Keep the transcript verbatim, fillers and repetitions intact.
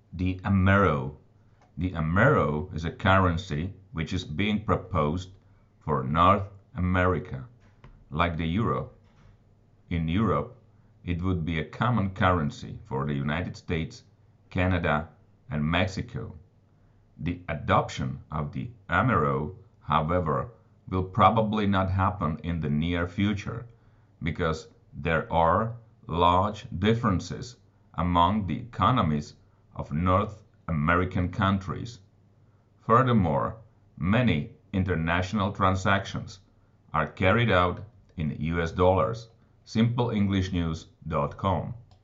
The Amero. The Amero is a currency which is being proposed for North America, like the euro. In Europe, it would be a common currency for the United States, Canada, and Mexico. The adoption of the Amero, however, will probably not happen in the near future because there are large differences among the economies of North American countries. Furthermore, many international transactions are carried out in U S dollars. simple english news dot com